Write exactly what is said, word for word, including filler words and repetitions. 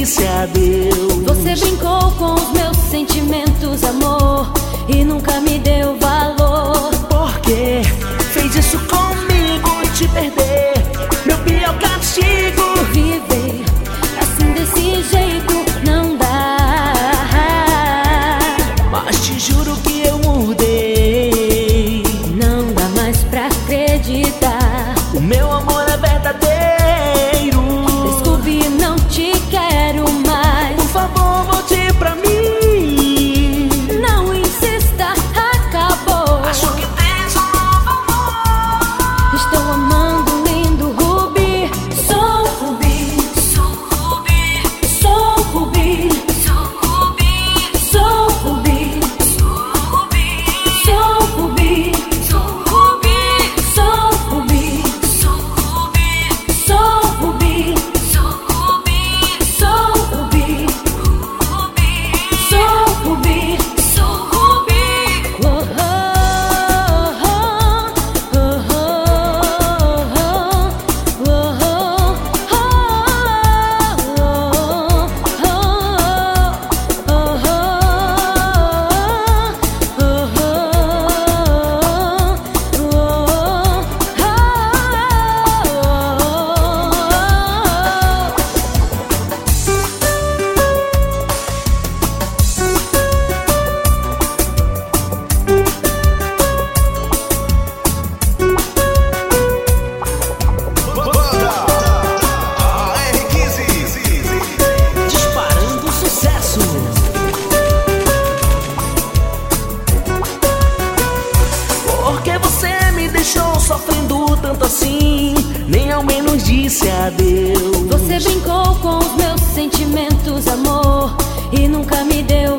disse adeus. Você brincou com os meus sentimentos, amor, e nunca me deu valor. Por quê? Fez isso comigo, te perder, meu pior castigo. Viver assim desse jeito não dá. Mas te juro que eu mudei. Não dá mais pra acreditar. O meu amor é verdadeiro. Desculpe, não te quero mais. Por favor, volte pra mim. Não insista, acabou. Acho que tens um novo amor. Estou amando um lindo Rubi. Sou Rubi, sou Rubi, sou Rubi, sou Rubi, sou Rubi, sou Rubi, sou Rubi, sou Rubi, sou Rubi, sou Rubi, sou Rubi, sou Rubi, sou Rubi, sou Rubi, sou Rubi. Oh, oh, oh, oh, oh, Disparando sucesso. Por que você me deixou sofrendo tanto assim? Nem ao menos disse adeus. Você brincou com os meus sentimentos, amor, e nunca me deu